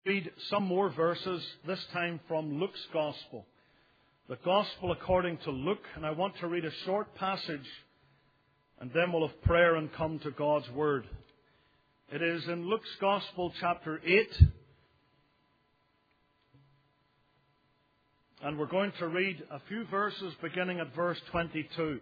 read some more verses, this time from Luke's Gospel. The Gospel according to Luke, and I want to read a short passage, and then we'll have prayer and come to God's Word. It is in Luke's Gospel, chapter 8, and we're going to read a few verses beginning at verse 22.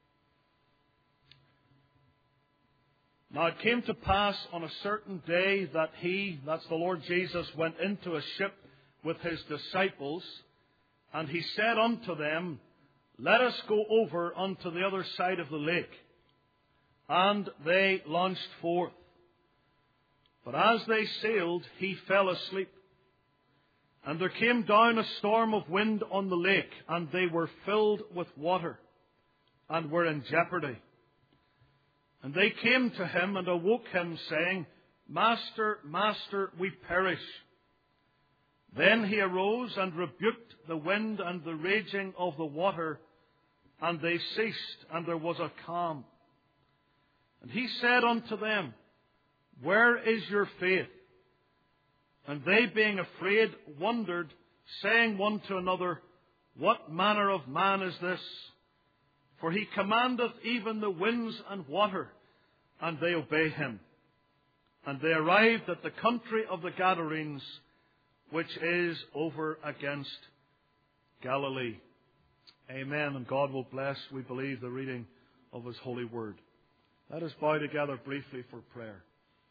Now it came to pass on a certain day that he, that's the Lord Jesus, went into a ship with his disciples, and he said unto them, Let us go over unto the other side of the lake. And they launched forth. But as they sailed, he fell asleep. And there came down a storm of wind on the lake, and they were filled with water, and were in jeopardy. And they came to him and awoke him, saying, Master, Master, we perish. Then he arose and rebuked the wind and the raging of the water, and they ceased, and there was a calm. And he said unto them, Where is your faith? And they, being afraid, wondered, saying one to another, What manner of man is this? For he commandeth even the winds and water, and they obey him. And they arrived at the country of the Gadarenes, which is over against Galilee. Amen. And God will bless, we believe, the reading of His holy word. Let us bow together briefly for prayer.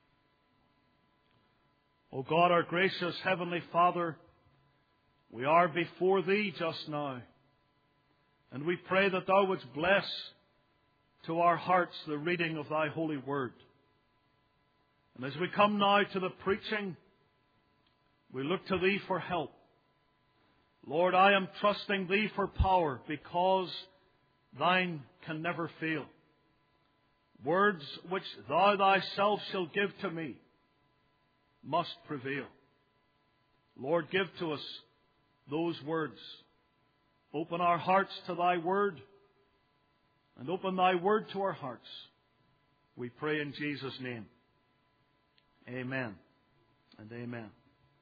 O God, our gracious Heavenly Father, we are before Thee just now. And we pray that Thou wouldst bless to our hearts the reading of Thy holy word. And as we come now to the preaching, we look to Thee for help. Lord, I am trusting Thee for power, because Thine can never fail. Words which Thou Thyself shalt give to me must prevail. Lord, give to us those words. Open our hearts to Thy word, and open Thy word to our hearts. We pray in Jesus' name. Amen and amen.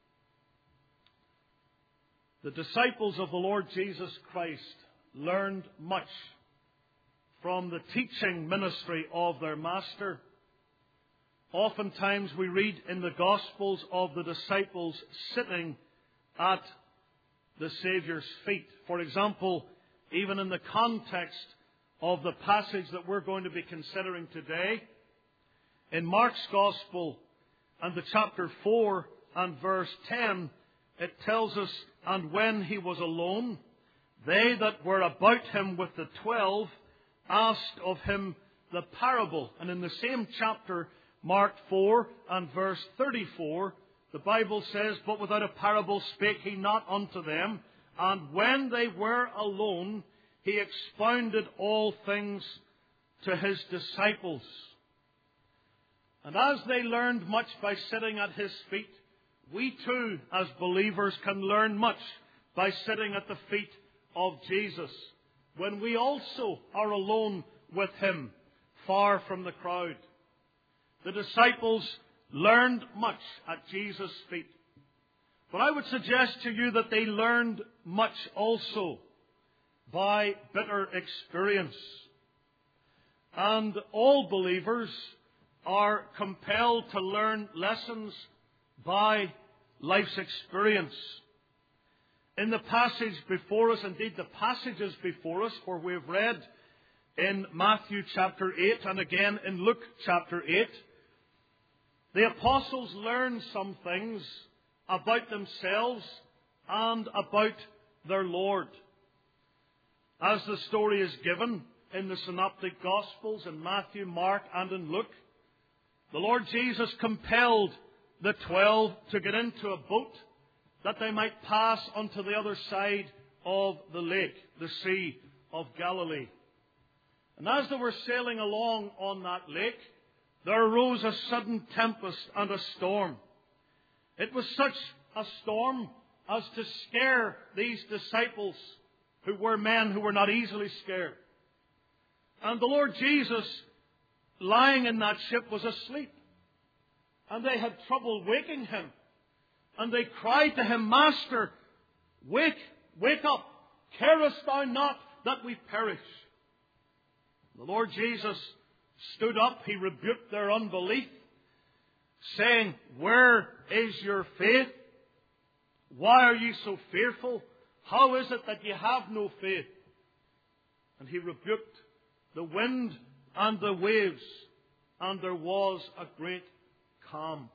The disciples of the Lord Jesus Christ learned much from the teaching ministry of their Master. Oftentimes we read in the Gospels of the disciples sitting at the Saviour's feet. For example, even in the context of the passage that we're going to be considering today, in Mark's Gospel and the chapter 4 and verse 10, it tells us, And when he was alone, they that were about him with the 12 asked of him the parable. And in the same chapter, Mark 4 and verse 34, the Bible says, But without a parable spake he not unto them. And when they were alone, he expounded all things to his disciples. And as they learned much by sitting at his feet, we too, as believers, can learn much by sitting at the feet of Jesus, when we also are alone with him, far from the crowd. The disciples learned much at Jesus' feet. But I would suggest to you that they learned much also by bitter experience. And all believers are compelled to learn lessons by life's experience. In the passage before us, indeed the passages before us, where we've read in Matthew chapter 8 and again in Luke chapter 8, the apostles learned some things about themselves and about their Lord. As the story is given in the Synoptic Gospels in Matthew, Mark and in Luke, the Lord Jesus compelled the 12 to get into a boat that they might pass onto the other side of the lake, the Sea of Galilee. And as they were sailing along on that lake, there arose a sudden tempest and a storm. It was such a storm as to scare these disciples, who were men who were not easily scared. And the Lord Jesus, lying in that ship, was asleep. And they had trouble waking him. And they cried to him, Master, wake up. Carest thou not that we perish? The Lord Jesus stood up. He rebuked their unbelief, saying, Where is your faith? Why are ye so fearful? How is it that ye have no faith? And he rebuked the wind and the waves, and there was a great calm.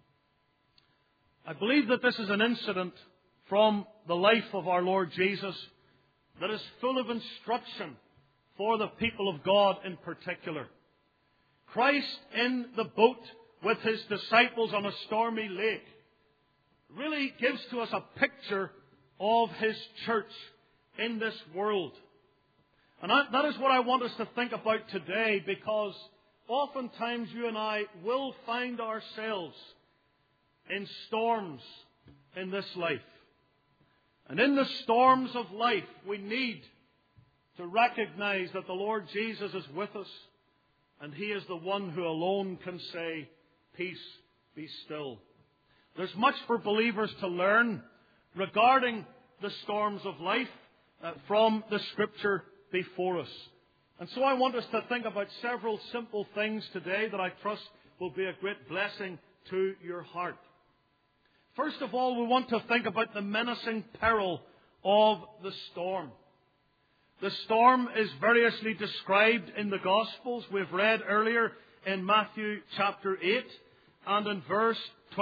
I believe that this is an incident from the life of our Lord Jesus that is full of instruction for the people of God in particular. Christ in the boat with his disciples on a stormy lake really gives to us a picture of his church in this world. And that is what I want us to think about today, because oftentimes you and I will find ourselves in storms in this life. And in the storms of life, we need to recognize that the Lord Jesus is with us, and he is the one who alone can say, Peace, be still. There's much for believers to learn regarding the storms of life from the Scripture before us. And so I want us to think about several simple things today that I trust will be a great blessing to your heart. First of all, we want to think about the menacing peril of the storm. The storm is variously described in the Gospels. We've read earlier in Matthew chapter 8 and in verse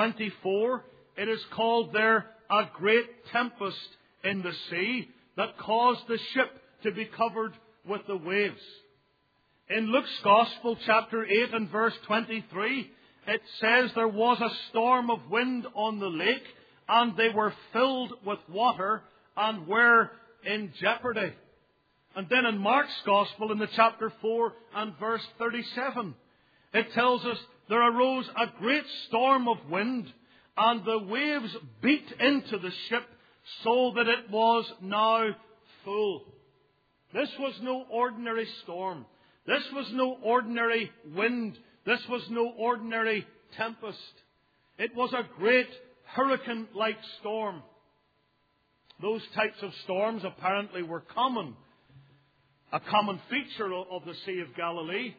24, it is called there a great tempest in the sea that caused the ship to be covered with the waves. In Luke's Gospel chapter 8 and verse 23, it says there was a storm of wind on the lake, and they were filled with water and were in jeopardy. And then in Mark's Gospel, in the chapter 4 and verse 37, it tells us there arose a great storm of wind, and the waves beat into the ship so that it was now full. This was no ordinary storm. This was no ordinary wind. This was no ordinary tempest. It was a great hurricane-like storm. Those types of storms apparently were common. A common feature of the Sea of Galilee.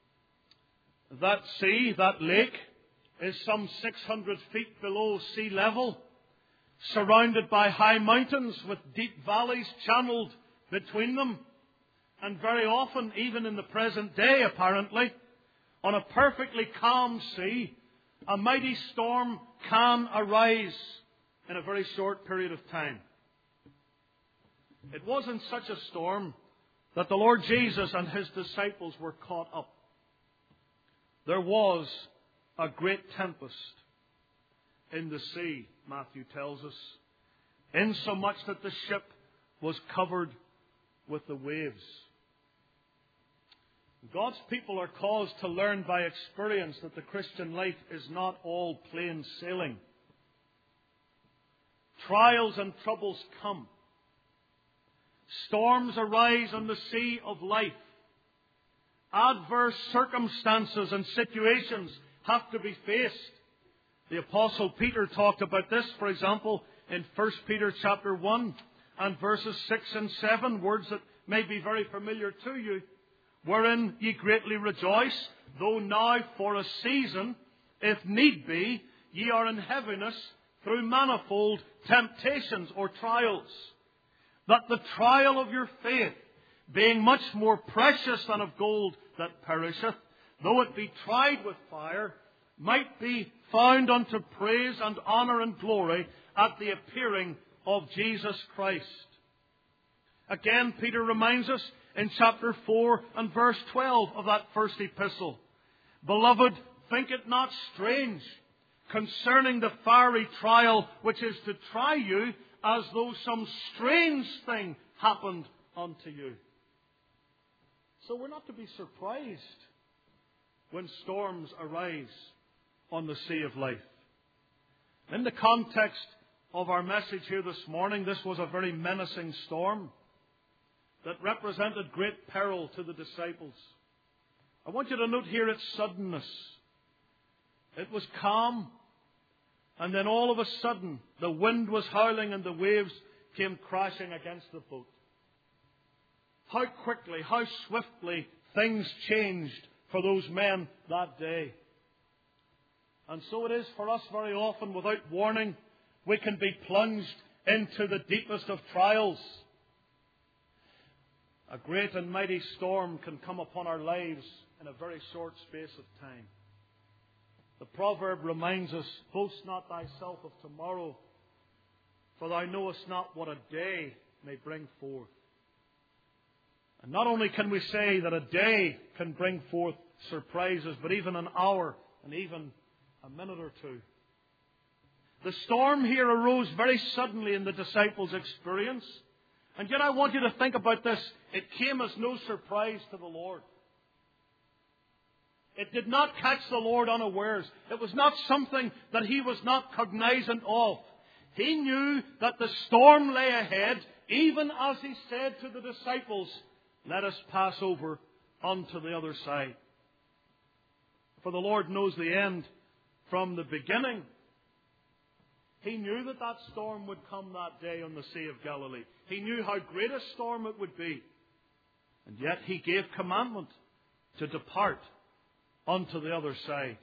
That sea, that lake, is some 600 feet below sea level, surrounded by high mountains with deep valleys channeled between them. And very often, even in the present day apparently, on a perfectly calm sea, a mighty storm can arise in a very short period of time. It was in such a storm that the Lord Jesus and his disciples were caught up. There was a great tempest in the sea, Matthew tells us, insomuch that the ship was covered with the waves. God's people are caused to learn by experience that the Christian life is not all plain sailing. Trials and troubles come. Storms arise on the sea of life. Adverse circumstances and situations have to be faced. The Apostle Peter talked about this, for example, in 1 Peter chapter 1 and verses 6 and 7, words that may be very familiar to you. Wherein ye greatly rejoice, though now for a season, if need be, ye are in heaviness through manifold temptations or trials, that the trial of your faith, being much more precious than of gold that perisheth, though it be tried with fire, might be found unto praise and honour and glory at the appearing of Jesus Christ. Again, Peter reminds us in chapter 4 and verse 12 of that first epistle, Beloved, think it not strange concerning the fiery trial which is to try you, as though some strange thing happened unto you. So we're not to be surprised when storms arise on the sea of life. In the context of our message here this morning, this was a very menacing storm that represented great peril to the disciples. I want you to note here its suddenness. It was calm, And then all of a sudden, the wind was howling and the waves came crashing against the boat. How quickly, how swiftly things changed for those men that day. And so it is for us very often. Without warning, we can be plunged into the deepest of trials. A great and mighty storm can come upon our lives in a very short space of time. The proverb reminds us, boast not thyself of tomorrow, for thou knowest not what a day may bring forth. And not only can we say that a day can bring forth surprises, but even an hour and even a minute or two. The storm here arose very suddenly in the disciples' experience. And yet I want you to think about this. It came as no surprise to the Lord. It did not catch the Lord unawares. It was not something that He was not cognizant of. He knew that the storm lay ahead, even as He said to the disciples, let us pass over onto the other side. For the Lord knows the end from the beginning. He knew that that storm would come that day on the Sea of Galilee. He knew how great a storm it would be. And yet He gave commandment to depart onto the other side.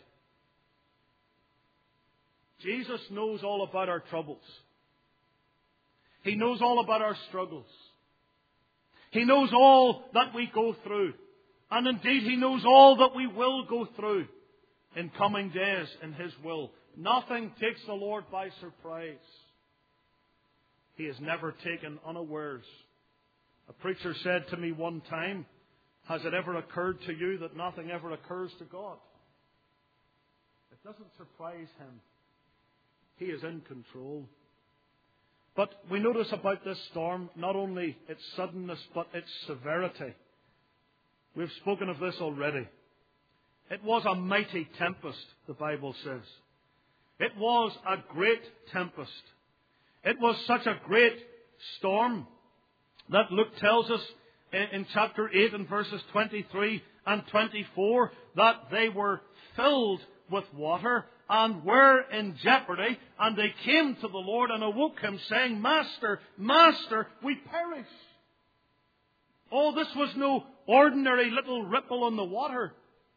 Jesus knows all about our troubles. He knows all about our struggles. He knows all that we go through. And indeed, He knows all that we will go through in coming days in His will. Nothing takes the Lord by surprise. He is never taken unawares. A preacher said to me one time, has it ever occurred to you that nothing ever occurs to God? It doesn't surprise Him. He is in control. But we notice about this storm not only its suddenness, but its severity. We've spoken of this already. It was a mighty tempest, the Bible says. It was a great tempest. It was such a great storm that Luke tells us in chapter 8 and verses 23 and 24 that they were filled with water and were in jeopardy, and they came to the Lord and awoke Him, saying, Master, Master, we perish. Oh, this was no ordinary little ripple on the water.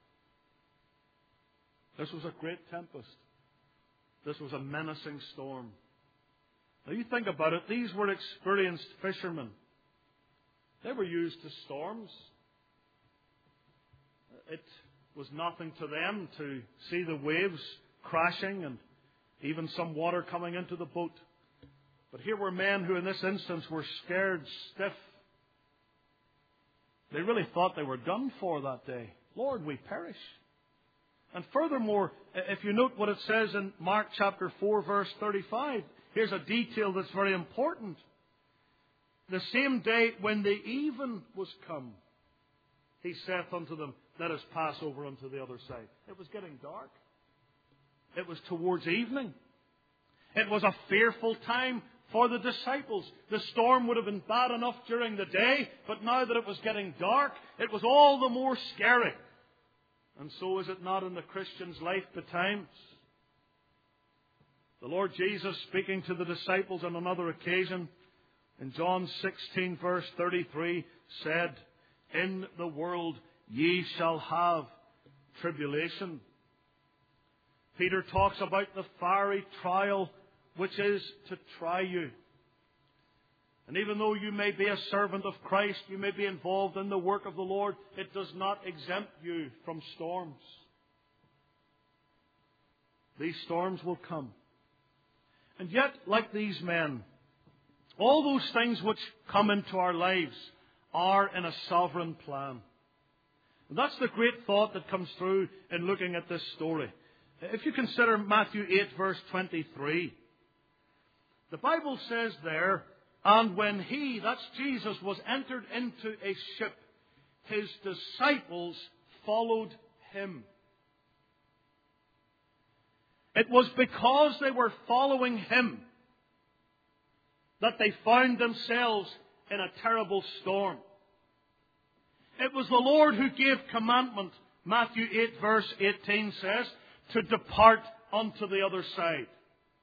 This was a great tempest. This was a menacing storm. Now you think about it, these were experienced fishermen. They were used to storms. It was nothing to them to see the waves crashing and even some water coming into the boat. But here were men who in this instance were scared stiff. They really thought they were done for that day. Lord, we perish. And furthermore, if you note what it says in Mark chapter 4 verse 35, here's a detail that's very important. The same day when the even was come, He saith unto them, let us pass over unto the other side. It was getting dark. It was towards evening. It was a fearful time for the disciples. The storm would have been bad enough during the day, but now that it was getting dark, it was all the more scary. And so is it not in the Christian's life at times? The Lord Jesus, speaking to the disciples on another occasion, in John 16 verse 33, said, in the world ye shall have tribulation. Peter talks about the fiery trial which is to try you. And even though you may be a servant of Christ, you may be involved in the work of the Lord, it does not exempt you from storms. These storms will come. And yet, like these men, all those things which come into our lives are in a sovereign plan. And that's the great thought that comes through in looking at this story. If you consider Matthew 8 verse 23, the Bible says there, and when He, that's Jesus, was entered into a ship, His disciples followed Him. It was because they were following Him that they found themselves in a terrible storm. It was the Lord who gave commandment, Matthew 8 verse 18 says, to depart unto the other side.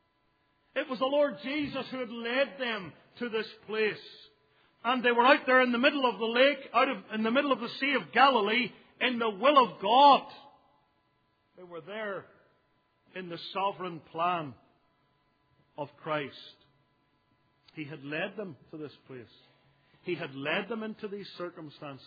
It was the Lord Jesus who had led them to this place. And they were out there in the middle of the lake, in the middle of the Sea of Galilee, in the will of God. They were there in the sovereign plan of Christ. He had led them to this place. He had led them into these circumstances.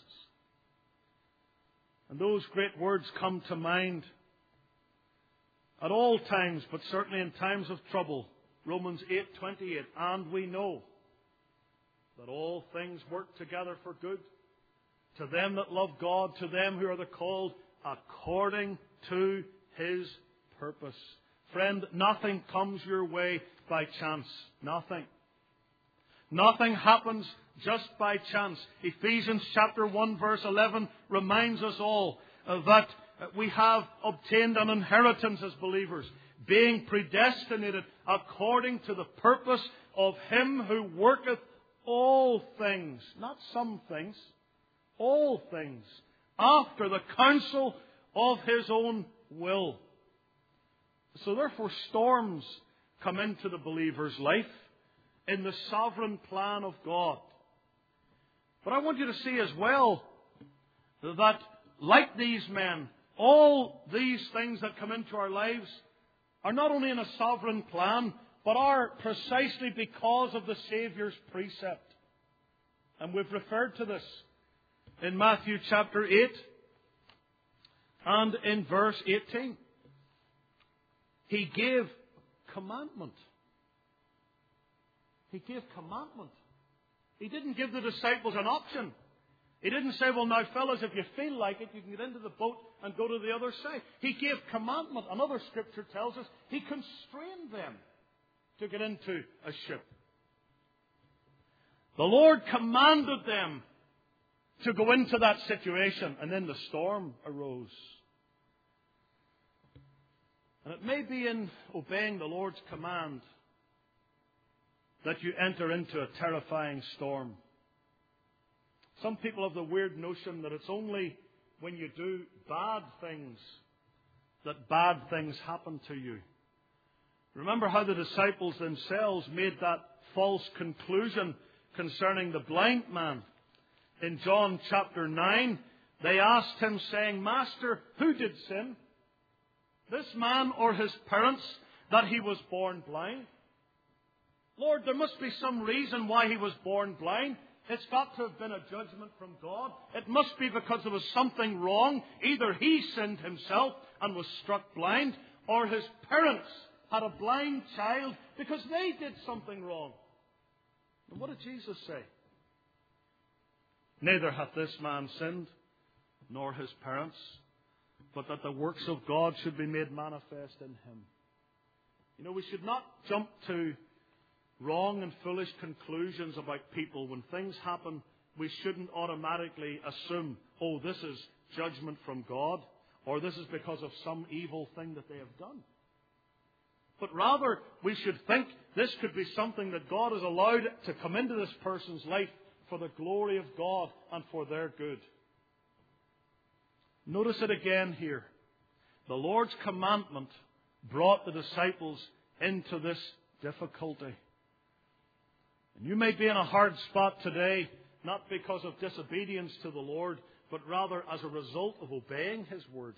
And those great words come to mind at all times, but certainly in times of trouble. Romans 8:28, and we know that all things work together for good to them that love God, to them who are the called according to His purpose. Friend, nothing comes your way by chance. Nothing. Nothing happens just by chance. Ephesians chapter 1 verse 11 reminds us all that we have obtained an inheritance as believers, being predestinated according to the purpose of Him who worketh all things, not some things, all things, after the counsel of His own will. So therefore storms come into the believer's life in the sovereign plan of God. But I want you to see as well that, like these men, all these things that come into our lives are not only in a sovereign plan, but are precisely because of the Saviour's precept. And we've referred to this in Matthew chapter 8 and in verse 18. He gave commandment. He gave commandment. He didn't give the disciples an option. He didn't say, well, now, fellas, if you feel like it, you can get into the boat and go to the other side. He gave commandment. Another scripture tells us He constrained them to get into a ship. The Lord commanded them to go into that situation, and then the storm arose. And it may be in obeying the Lord's command that you enter into a terrifying storm. Some people have the weird notion that it's only when you do bad things that bad things happen to you. Remember how the disciples themselves made that false conclusion concerning the blind man. In John chapter 9, they asked Him, saying, Master, who did sin? This man or his parents, that he was born blind? Lord, there must be some reason why he was born blind. It's got to have been a judgment from God. It must be because there was something wrong. Either he sinned himself and was struck blind, or his parents had a blind child because they did something wrong. And what did Jesus say? Neither hath this man sinned, nor his parents, but that the works of God should be made manifest in him. You know, we should not jump to wrong and foolish conclusions about people. When things happen, we shouldn't automatically assume, oh, this is judgment from God, or this is because of some evil thing that they have done. But rather, we should think this could be something that God has allowed to come into this person's life for the glory of God and for their good. Notice it again here. The Lord's commandment brought the disciples into this difficulty. And you may be in a hard spot today, not because of disobedience to the Lord, but rather as a result of obeying His word.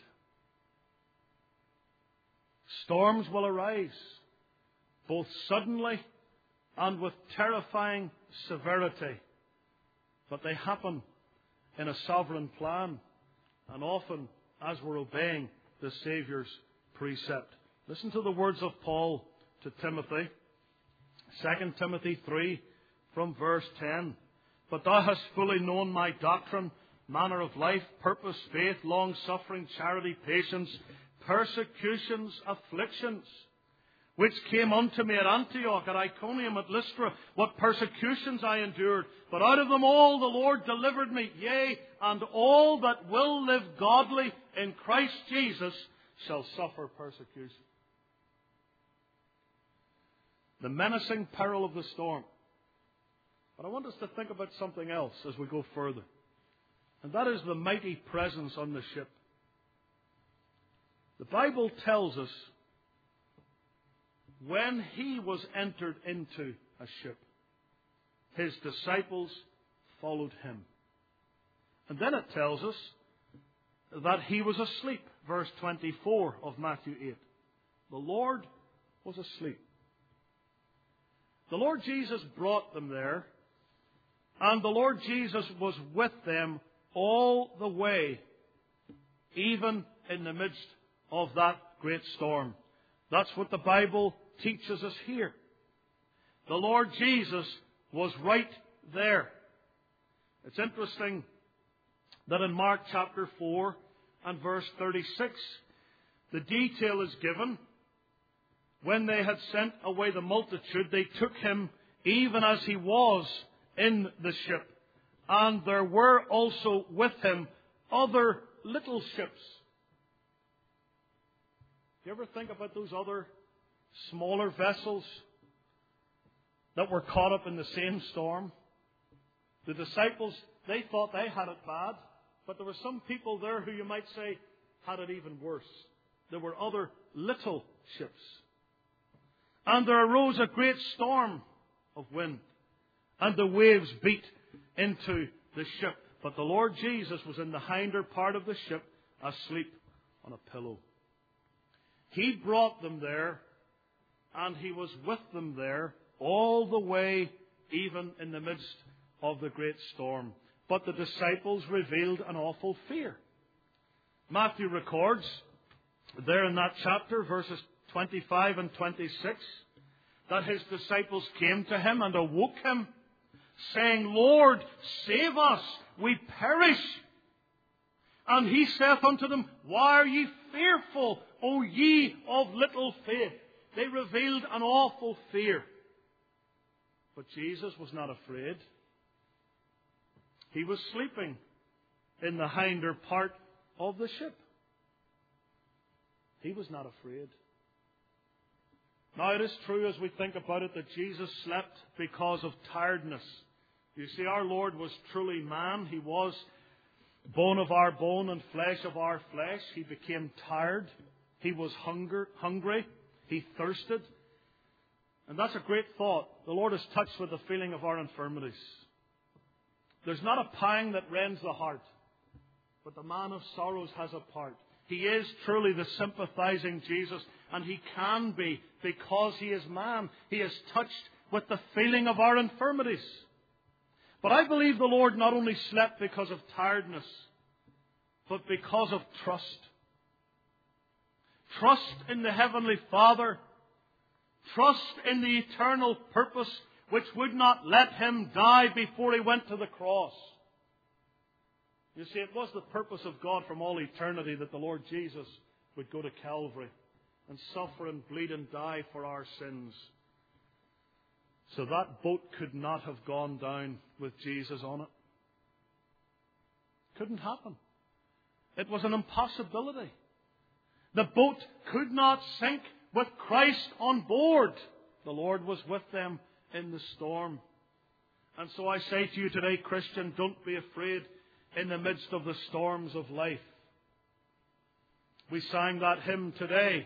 Storms will arise, both suddenly and with terrifying severity. But they happen in a sovereign plan, and often as we're obeying the Saviour's precept. Listen to the words of Paul to Timothy. 2 Timothy 3 from verse 10. But thou hast fully known my doctrine, manner of life, purpose, faith, long-suffering, charity, patience, persecutions, afflictions, which came unto me at Antioch, at Iconium, at Lystra, what persecutions I endured. But out of them all the Lord delivered me, yea, and all that will live godly in Christ Jesus shall suffer persecution. The menacing peril of the storm. But I want us to think about something else as we go further. And that is the mighty presence on the ship. The Bible tells us when he was entered into a ship, his disciples followed him. And then it tells us that he was asleep. Verse 24 of Matthew 8. The Lord was asleep. The Lord Jesus brought them there, and the Lord Jesus was with them all the way, even in the midst of that great storm. That's what the Bible teaches us here. The Lord Jesus was right there. It's interesting that in Mark chapter 4 and verse 36, the detail is given. When they had sent away the multitude, they took him even as he was in the ship. And there were also with him other little ships. Do you ever think about those other smaller vessels that were caught up in the same storm? The disciples, they thought they had it bad, but there were some people there who you might say had it even worse. There were other little ships. And there arose a great storm of wind, and the waves beat into the ship. But the Lord Jesus was in the hinder part of the ship, asleep on a pillow. He brought them there, and he was with them there all the way, even in the midst of the great storm. But the disciples revealed an awful fear. Matthew records there in that chapter, verses 25 and 26, that his disciples came to him and awoke him, saying, Lord, save us, we perish. And he saith unto them, Why are ye fearful, O ye of little faith? They revealed an awful fear. But Jesus was not afraid. He was sleeping in the hinder part of the ship. He was not afraid. Now it is true as we think about it that Jesus slept because of tiredness. You see, our Lord was truly man. He was bone of our bone and flesh of our flesh. He became tired. He was hungry. He thirsted. And that's a great thought. The Lord is touched with the feeling of our infirmities. There's not a pang that rends the heart, but the man of sorrows has a part. He is truly the sympathizing Jesus, and he can be because he is man. He is touched with the feeling of our infirmities. But I believe the Lord not only slept because of tiredness, but because of trust. Trust in the Heavenly Father. Trust in the eternal purpose which would not let him die before he went to the cross. You see, it was the purpose of God from all eternity that the Lord Jesus would go to Calvary and suffer and bleed and die for our sins. So that boat could not have gone down with Jesus on it. Couldn't happen. It was an impossibility. The boat could not sink with Christ on board. The Lord was with them in the storm. And so I say to you today, Christian, don't be afraid in the midst of the storms of life. We sang that hymn today.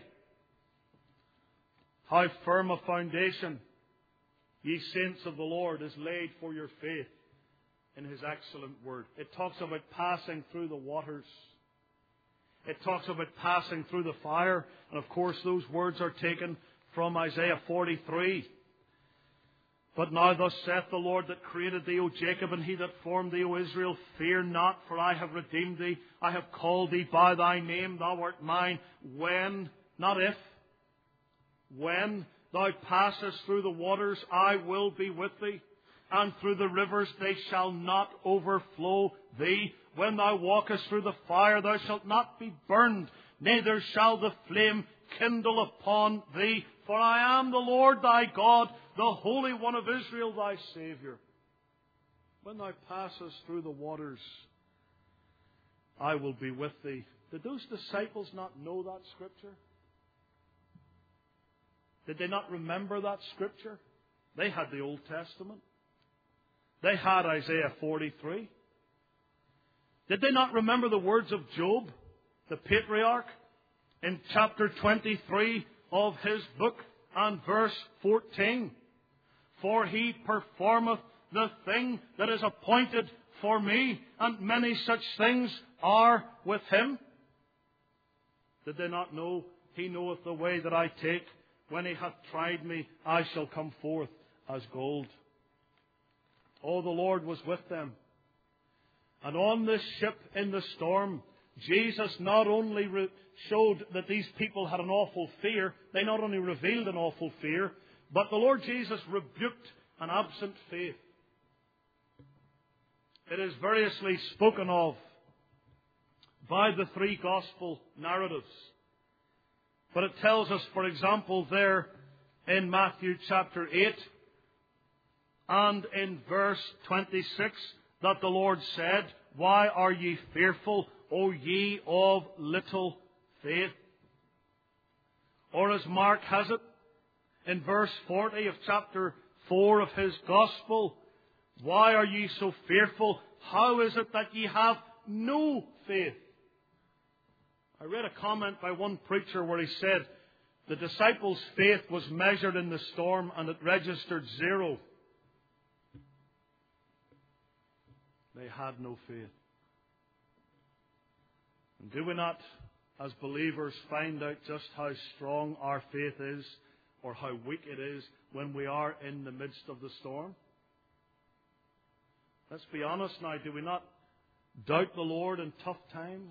How firm a foundation, ye saints of the Lord, is laid for your faith in his excellent word. It talks about passing through the waters. It talks about passing through the fire. And of course those words are taken from Isaiah 43. But now thus saith the Lord that created thee, O Jacob, and he that formed thee, O Israel, fear not, for I have redeemed thee. I have called thee by thy name, thou art mine. When, not if, when thou passest through the waters, I will be with thee. And through the rivers, they shall not overflow thee. When thou walkest through the fire, thou shalt not be burned, neither shall the flame kindle upon thee. For I am the Lord thy God, the Holy One of Israel, thy Saviour. When thou passest through the waters, I will be with thee. Did those disciples not know that Scripture? Did they not remember that Scripture? They had the Old Testament. They had Isaiah 43. Did they not remember the words of Job, the patriarch, in chapter 23 of his book? and verse 14. For he performeth the thing that is appointed for me, and many such things are with him. Did they not know? He knoweth the way that I take. When he hath tried me, I shall come forth as gold. Oh, the Lord was with them. And on this ship in the storm, Jesus not only showed that these people had an awful fear, they not only revealed an awful fear, but the Lord Jesus rebuked an absent faith. It is variously spoken of by the three gospel narratives. But it tells us, for example, there in Matthew chapter 8 and in verse 26, that the Lord said, Why are ye fearful, O ye of little faith? Or as Mark has it, in verse 40 of chapter 4 of his gospel, Why are ye so fearful? How is it that ye have no faith? I read a comment by one preacher where he said the disciples' faith was measured in the storm and it registered 0. They had no faith. And do we not, as believers, find out just how strong our faith is or how weak it is when we are in the midst of the storm? Let's be honest now. Do we not doubt the Lord in tough times?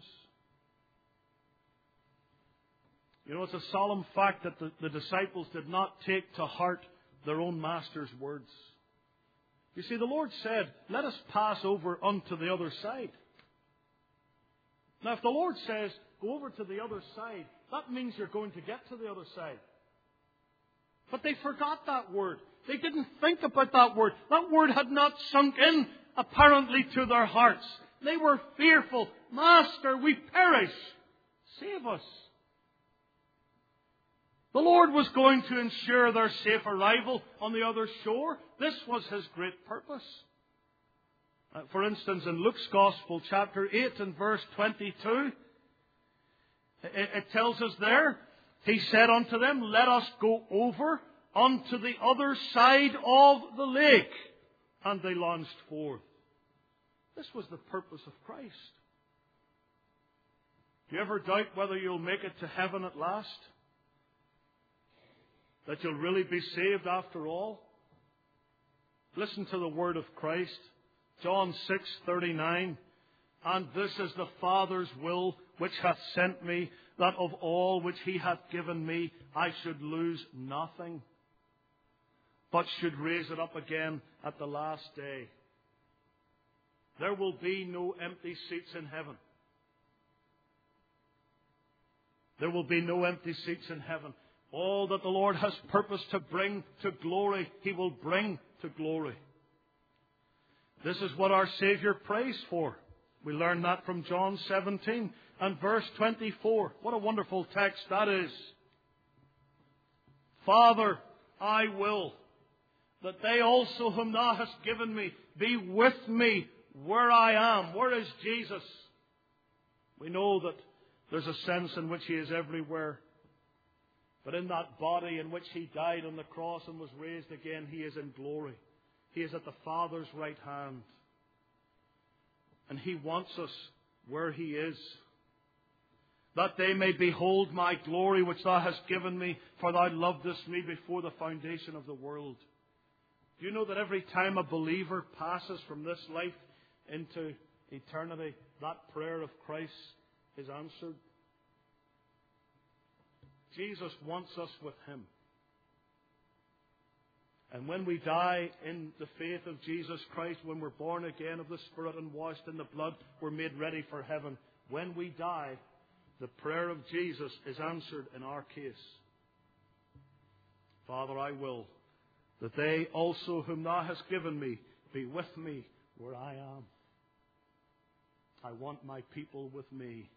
You know, it's a solemn fact that the disciples did not take to heart their own master's words. You see, the Lord said, Let us pass over unto the other side. Now, if the Lord says, Go over to the other side, that means you're going to get to the other side. But they forgot that word. They didn't think about that word. That word had not sunk in, apparently, to their hearts. They were fearful. Master, we perish. Save us. The Lord was going to ensure their safe arrival on the other shore. This was His great purpose. For instance, in Luke's Gospel, chapter 8 and verse 22, it tells us there, He said unto them, Let us go over unto the other side of the lake. And they launched forth. This was the purpose of Christ. Do you ever doubt whether you'll make it to heaven at last? That you'll really be saved after all? Listen to the word of Christ. John 6:39. And this is the Father's will which hath sent me, that of all which He hath given me I should lose nothing, but should raise it up again at the last day. There will be no empty seats in heaven. There will be no empty seats in heaven. All that the Lord has purposed to bring to glory, He will bring to glory. This is what our Savior prays for. We learn that from John 17 and verse 24. What a wonderful text that is. Father, I will that they also whom Thou hast given me be with me where I am. Where is Jesus? We know that there's a sense in which He is everywhere. But in that body in which He died on the cross and was raised again, He is in glory. He is at the Father's right hand. And He wants us where He is. That they may behold my glory which Thou hast given me, for Thou lovedest me before the foundation of the world. Do you know that every time a believer passes from this life into eternity, that prayer of Christ is answered? Jesus wants us with Him. And when we die in the faith of Jesus Christ, when we're born again of the Spirit and washed in the blood, we're made ready for heaven. When we die, the prayer of Jesus is answered in our case. Father, I will that they also whom Thou hast given me be with me where I am. I want my people with me.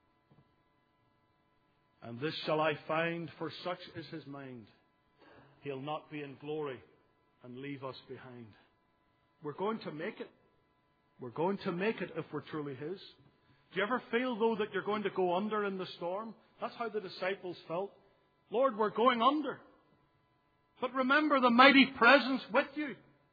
And this shall I find, for such is His mind. He'll not be in glory and leave us behind. We're going to make it. We're going to make it if we're truly His. Do you ever feel, though, that you're going to go under in the storm? That's how the disciples felt. Lord, we're going under. But remember the mighty presence with you.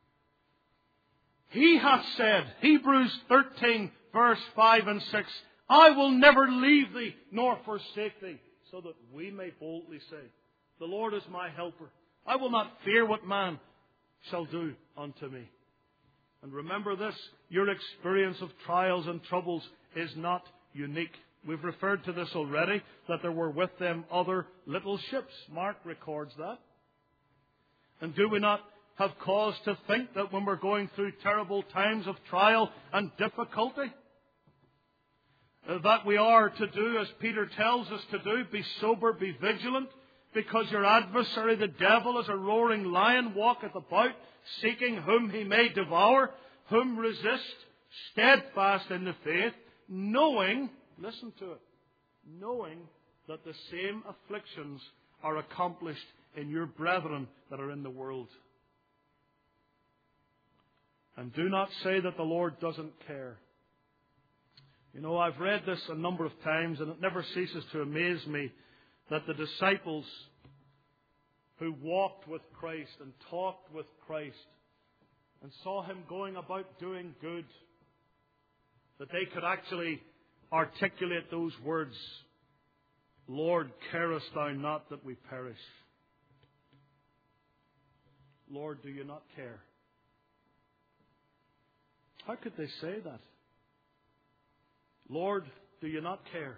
He hath said, Hebrews 13, verse 5 and 6, I will never leave thee nor forsake thee, so that we may boldly say, the Lord is my helper. I will not fear what man shall do unto me. And remember this, your experience of trials and troubles is not unique. We've referred to this already, that there were with them other little ships. Mark records that. And do we not have cause to think that when we're going through terrible times of trial and difficulty, that we are to do as Peter tells us to do, be sober, be vigilant, because your adversary, the devil, as a roaring lion, walketh about, seeking whom he may devour, whom resist, steadfast in the faith, knowing, listen to it, knowing that the same afflictions are accomplished in your brethren that are in the world. And do not say that the Lord doesn't care. You know, I've read this a number of times, and it never ceases to amaze me that the disciples who walked with Christ and talked with Christ and saw Him going about doing good, that they could actually articulate those words, Lord, carest thou not that we perish? Lord, do you not care? How could they say that? Lord, do you not care?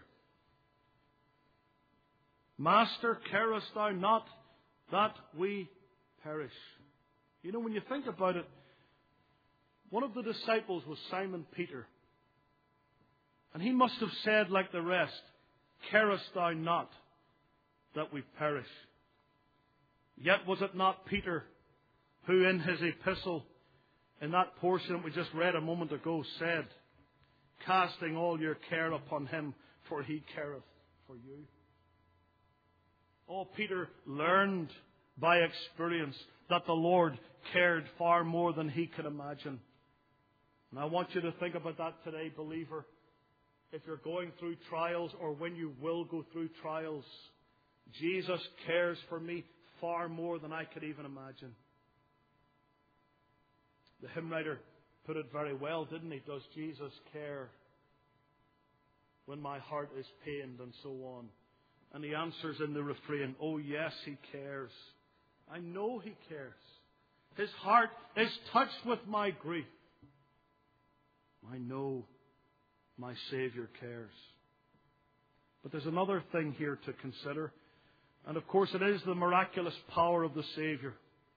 Master, carest thou not that we perish? You know, when you think about it, one of the disciples was Simon Peter. And he must have said, like the rest, carest thou not that we perish? Yet was it not Peter who in his epistle, in that portion that we just read a moment ago, said, casting all your care upon Him, for He careth for you? Oh, Peter learned by experience that the Lord cared far more than he could imagine. And I want you to think about that today, believer. If you're going through trials, or when you will go through trials, Jesus cares for me far more than I could even imagine. The hymn writer put it very well, didn't he? Does Jesus care when my heart is pained, and so on? And he answers in the refrain, oh yes, He cares. I know He cares. His heart is touched with my grief. I know my Savior cares. But there's another thing here to consider. And of course it is the miraculous power of the Savior.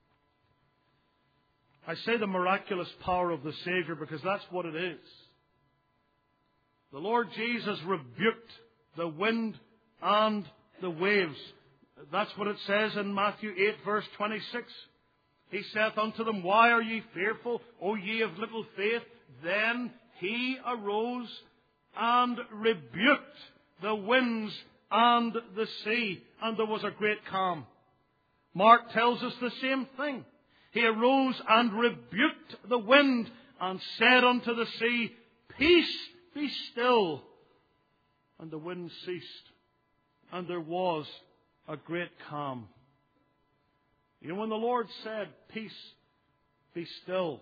I say the miraculous power of the Savior because that's what it is. The Lord Jesus rebuked the wind and the waves. That's what it says in Matthew 8, verse 26. He saith unto them, why are ye fearful, O ye of little faith? Then He arose and rebuked the winds and the sea, and there was a great calm. Mark tells us the same thing. He arose and rebuked the wind and said unto the sea, peace, be still. And the wind ceased, and there was a great calm. You know, when the Lord said, peace, be still,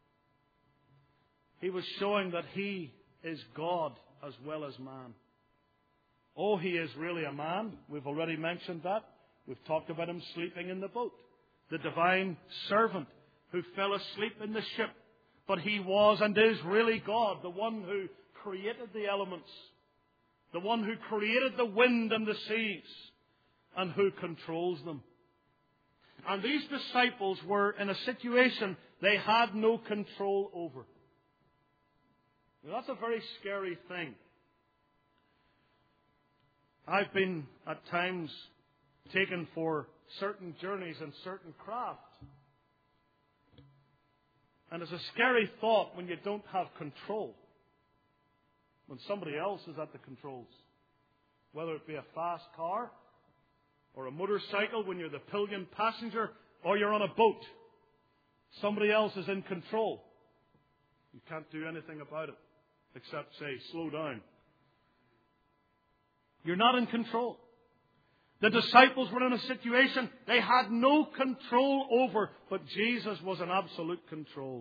He was showing that He is God as well as man. Oh, He is really a man. We've already mentioned that. We've talked about Him sleeping in the boat. The divine servant who fell asleep in the ship. But He was and is really God, the one who created the elements, the one who created the wind and the seas, and who controls them. And these disciples were in a situation they had no control over. Now, that's a very scary thing. I've been at times taken for certain journeys and certain craft. And it's a scary thought when you don't have control. When somebody else is at the controls. Whether it be a fast car, or a motorcycle when you're the pillion passenger, or you're on a boat. Somebody else is in control. You can't do anything about it, except say, slow down. You're not in control. The disciples were in a situation they had no control over, but Jesus was in absolute control.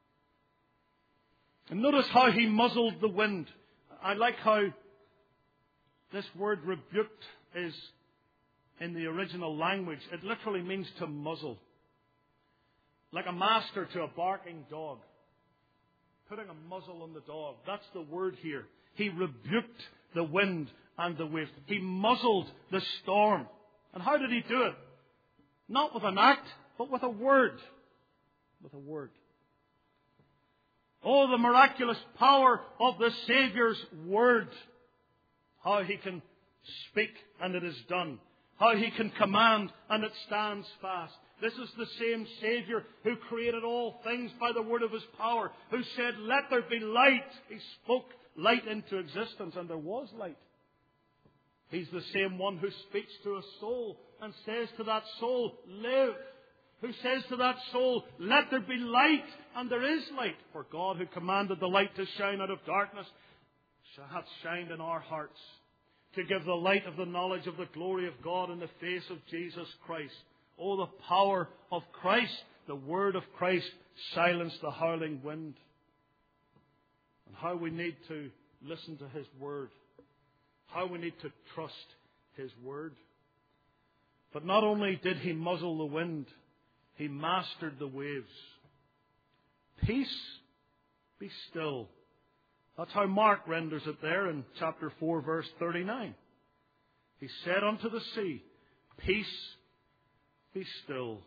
And notice how he muzzled the wind. I like how this word rebuked is in the original language. It literally means to muzzle. Like a master to a barking dog. Putting a muzzle on the dog. That's the word here. He rebuked the wind and the waves. He muzzled the storm. And how did he do it? Not with an act, but with a word. With a word. Oh, the miraculous power of the Saviour's word. How he can speak and it is done. How he can command and it stands fast. This is the same Saviour who created all things by the word of his power. Who said, let there be light. He spoke light into existence and there was light. He's the same one who speaks to a soul and says to that soul, live. Who says to that soul, let there be light, and there is light. For God, who commanded the light to shine out of darkness, hath shined in our hearts, to give the light of the knowledge of the glory of God in the face of Jesus Christ. Oh, the power of Christ, the word of Christ, silenced the howling wind. And how we need to listen to his word. How we need to trust his word. But not only did he muzzle the wind, he mastered the waves. Peace, be still. That's how Mark renders it there in chapter 4, verse 39. He said unto the sea, peace, be still.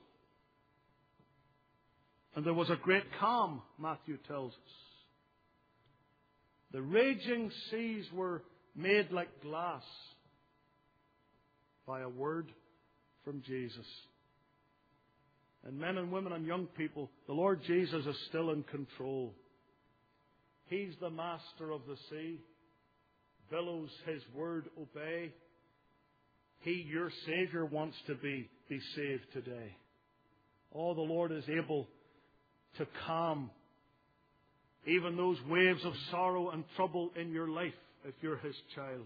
And there was a great calm, Matthew tells us. The raging seas were made like glass by a word from Jesus. And men and women and young people, the Lord Jesus is still in control. He's the master of the sea. Billows his word obey. He, your Savior, wants to be saved today. Oh, the Lord is able to calm even those waves of sorrow and trouble in your life if you're his child.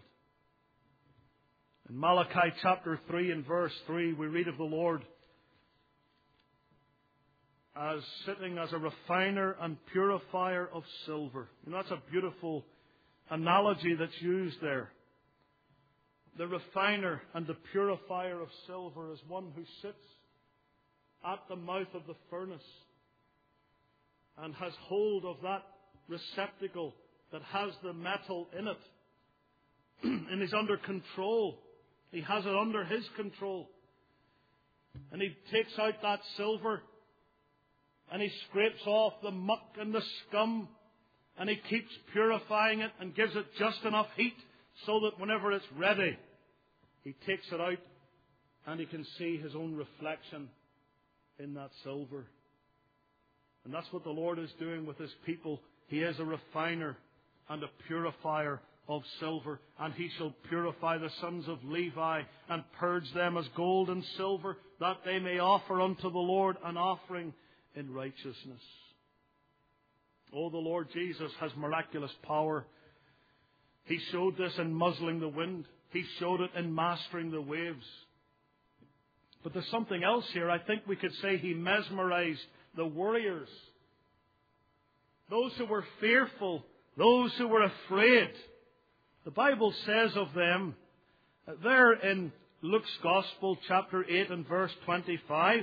In Malachi chapter 3 and verse 3, we read of the Lord as sitting as a refiner and purifier of silver. And that's a beautiful analogy that's used there. The refiner and the purifier of silver is one who sits at the mouth of the furnace and has hold of that receptacle that has the metal in it. And he's under control. He has it under his control. And he takes out that silver and he scrapes off the muck and the scum, and he keeps purifying it and gives it just enough heat so that whenever it's ready, he takes it out and he can see his own reflection in that silver. And that's what the Lord is doing with his people. He is a refiner and a purifier of silver, and he shall purify the sons of Levi and purge them as gold and silver, that they may offer unto the Lord an offering in righteousness. Oh, the Lord Jesus has miraculous power. He showed this in muzzling the wind. He showed it in mastering the waves. But there's something else here. I think we could say he mesmerized the warriors. Those who were fearful, those who were afraid. The Bible says of them, there in Luke's Gospel, chapter 8 and verse 25,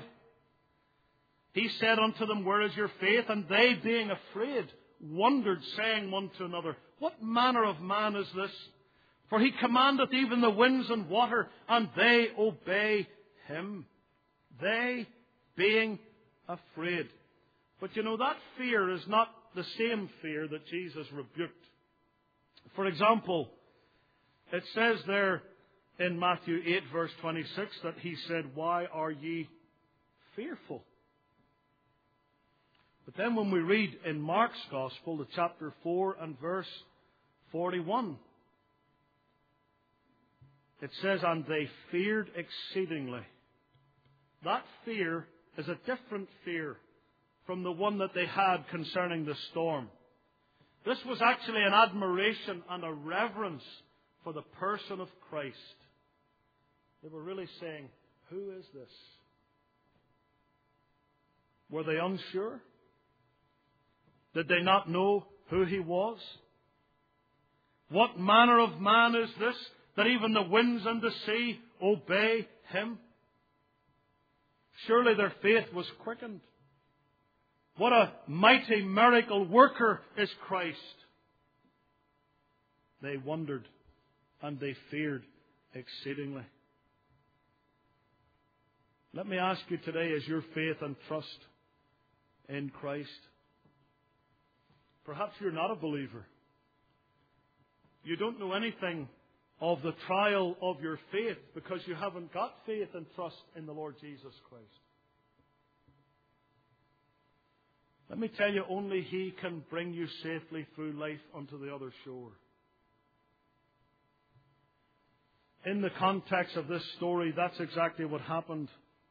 he said unto them, where is your faith? And they, being afraid, wondered, saying one to another, what manner of man is this? For he commandeth even the winds and water, and they obey him. They being afraid. But you know, that fear is not the same fear that Jesus rebuked. For example, it says there in Matthew 8 verse 26 that he said, why are ye fearful? But then when we read in Mark's Gospel, the chapter 4 and verse 41, it says, and they feared exceedingly. That fear is a different fear from the one that they had concerning the storm. This was actually an admiration and a reverence for the person of Christ. They were really saying, who is this? Were they unsure? Did they not know who he was? What manner of man is this, that even the winds and the sea obey him? Surely their faith was quickened. What a mighty miracle worker is Christ. They wondered and they feared exceedingly. Let me ask you today, is your faith and trust in Christ? Perhaps you're not a believer. You don't know anything of the trial of your faith because you haven't got faith and trust in the Lord Jesus Christ. Let me tell you, only He can bring you safely through life unto the other shore. In the context of this story, that's exactly what happened.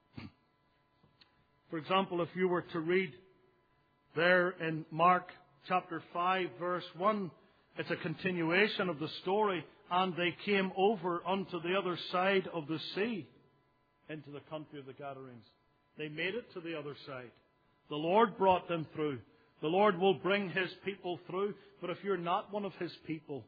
For example, if you were to read there in Mark chapter 5, verse 1, it's a continuation of the story. And they came over unto the other side of the sea, into the country of the Gadarenes. They made it to the other side. The Lord brought them through. The Lord will bring His people through. But if you're not one of His people,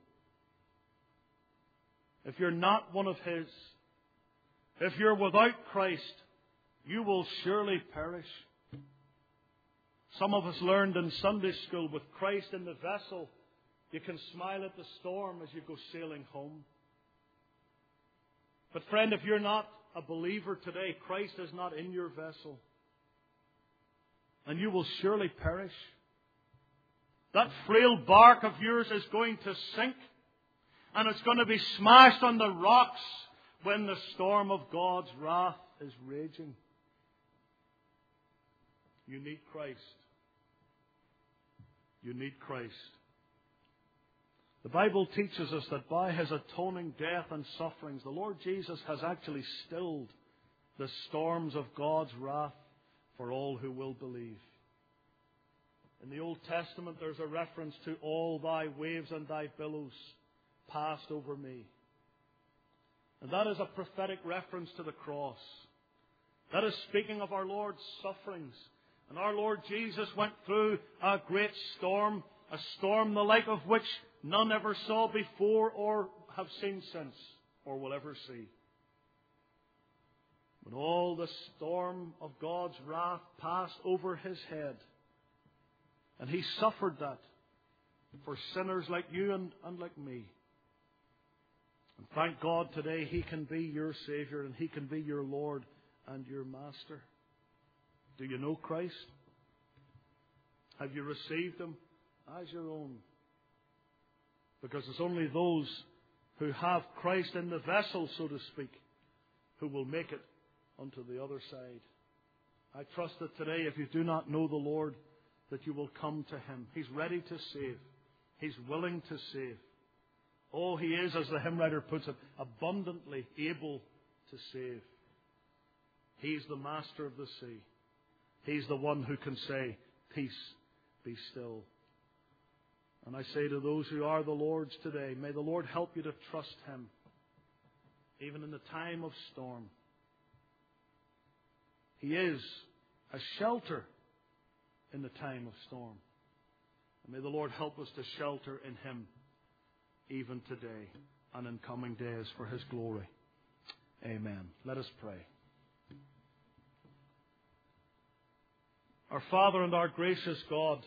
if you're not one of His, if you're without Christ, you will surely perish. Some of us learned in Sunday school, with Christ in the vessel, you can smile at the storm as you go sailing home. But friend, if you're not a believer today, Christ is not in your vessel. And you will surely perish. That frail bark of yours is going to sink. And it's going to be smashed on the rocks when the storm of God's wrath is raging. You need Christ. You need Christ. The Bible teaches us that by His atoning death and sufferings, the Lord Jesus has actually stilled the storms of God's wrath for all who will believe. In the Old Testament, there's a reference to all thy waves and thy billows passed over me. And that is a prophetic reference to the cross. That is speaking of our Lord's sufferings. And our Lord Jesus went through a great storm, a storm the like of which none ever saw before or have seen since or will ever see. When all the storm of God's wrath passed over His head, and He suffered that for sinners like you and like me. And thank God today He can be your Savior and He can be your Lord and your Master. Do you know Christ? Have you received Him as your own? Because it's only those who have Christ in the vessel, so to speak, who will make it unto the other side. I trust that today, if you do not know the Lord, that you will come to Him. He's ready to save. He's willing to save. Oh, He is, as the hymn writer puts it, abundantly able to save. He's the master of the sea. He's the one who can say, peace, be still. And I say to those who are the Lord's today, may the Lord help you to trust Him, even in the time of storm. He is a shelter in the time of storm. And may the Lord help us to shelter in Him, even today and in coming days, for His glory. Amen. Let us pray. Our Father and our gracious God,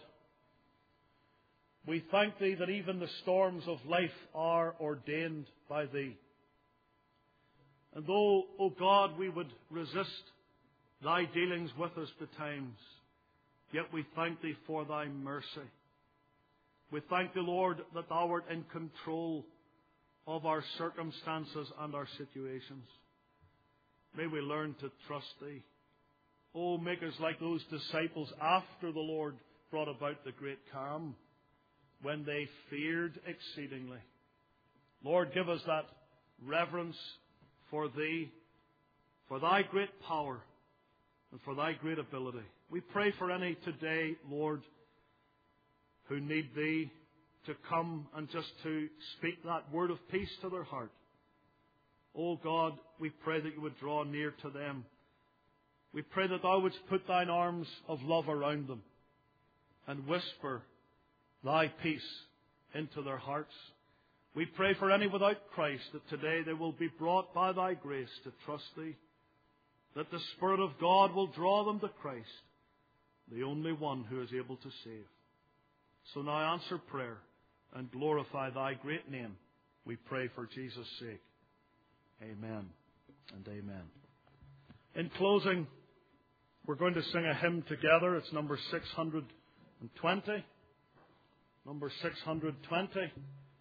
we thank Thee that even the storms of life are ordained by Thee. And though, O God, we would resist Thy dealings with us betimes, yet we thank Thee for Thy mercy. We thank Thee, Lord, that Thou art in control of our circumstances and our situations. May we learn to trust Thee. Oh, make us like those disciples after the Lord brought about the great calm, when they feared exceedingly. Lord, give us that reverence for Thee, for Thy great power, and for Thy great ability. We pray for any today, Lord, who need Thee to come and just to speak that word of peace to their heart. O God, we pray that you would draw near to them. We pray that thou wouldst put thine arms of love around them and whisper thy peace into their hearts. We pray for any without Christ that today they will be brought by thy grace to trust thee, that the Spirit of God will draw them to Christ, the only one who is able to save. So now answer prayer and glorify thy great name, we pray for Jesus' sake. Amen and amen. In closing, we're going to sing a hymn together. It's number 620. Number 620.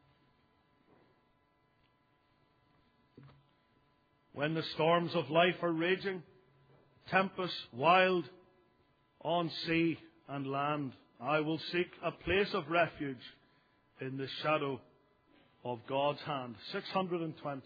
When the storms of life are raging, tempests wild on sea and land, I will seek a place of refuge in the shadow of God's hand. 620.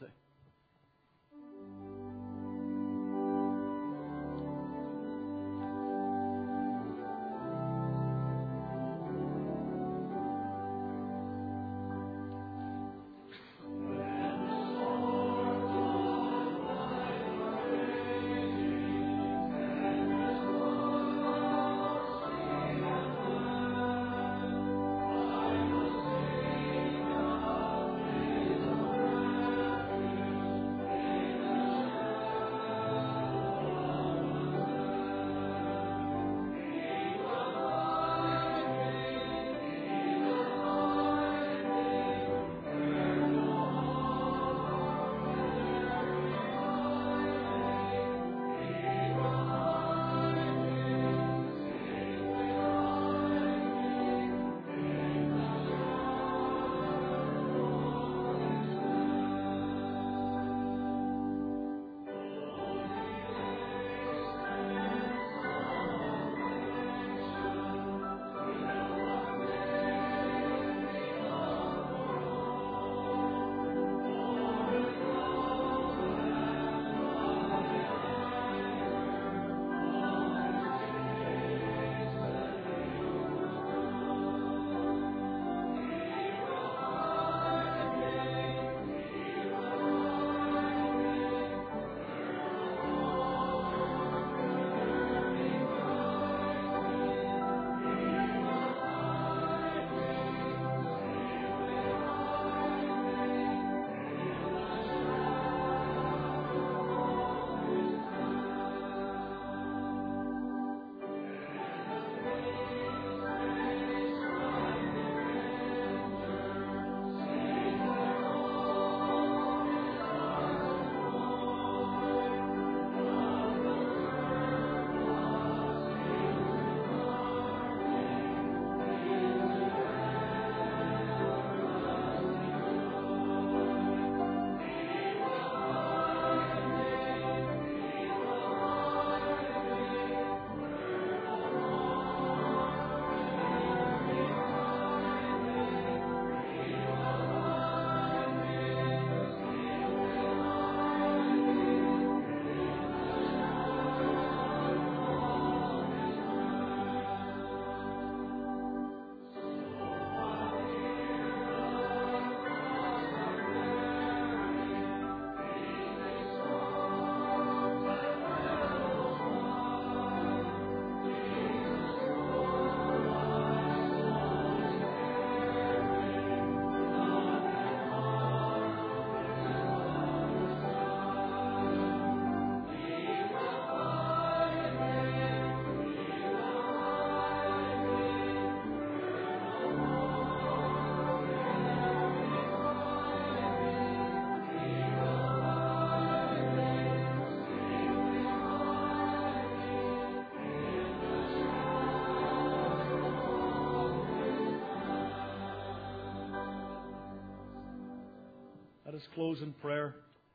Let us close in prayer.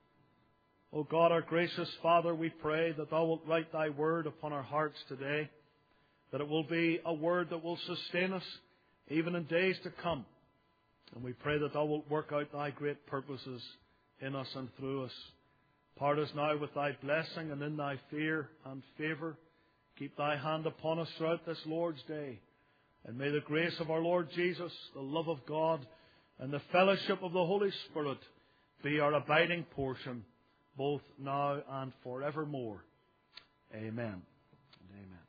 O God, our gracious Father, we pray that thou wilt write thy word upon our hearts today, that it will be a word that will sustain us even in days to come. And we pray that thou wilt work out thy great purposes in us and through us. Part us now with thy blessing and in thy fear and favour. Keep thy hand upon us throughout this Lord's day. And may the grace of our Lord Jesus, the love of God, and the fellowship of the Holy Spirit be our abiding portion both now and forevermore. Amen and amen.